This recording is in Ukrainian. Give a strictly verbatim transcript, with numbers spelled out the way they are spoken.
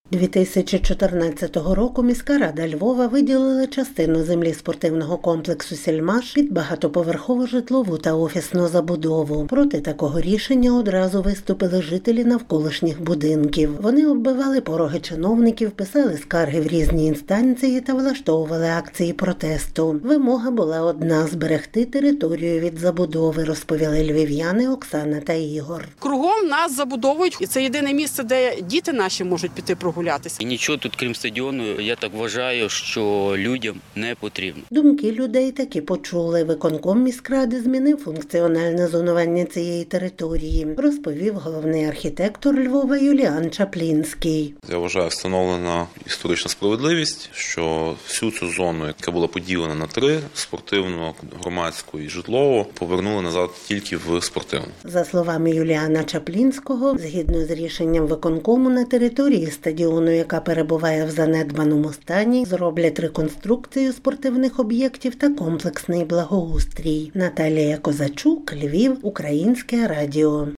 дві тисячі чотирнадцятого року міська рада Львова виділила частину землі спортивного комплексу «Сільмаш» під багатоповерхову житлову та офісну забудову. Проти такого рішення одразу виступили жителі навколишніх будинків. Вони оббивали пороги чиновників, писали скарги в різні інстанції та влаштовували акції протесту. Вимога була одна – зберегти територію від забудови, розповіли львів'яни Оксана та Ігор. Кругом нас забудовують, і це єдине місце, де діти наші можуть піти прогулятися. І нічого тут, крім стадіону, я так вважаю, що людям не потрібно. Думки людей таки почули. Виконком міськради змінив функціональне зонування цієї території, розповів головний архітектор Львова Юліан Чаплінський. Я вважаю, встановлена історична справедливість, що всю цю зону, яка була поділена на три – спортивну, громадську і житлову, повернули назад тільки в спортивну. За словами Юліана Чаплінського, згідно з рішенням виконкому, на території стадіону, яка перебуває в занедбаному стані, зроблять реконструкцію спортивних об'єктів та комплексний благоустрій. Наталія Козачук, Львів, Українське радіо.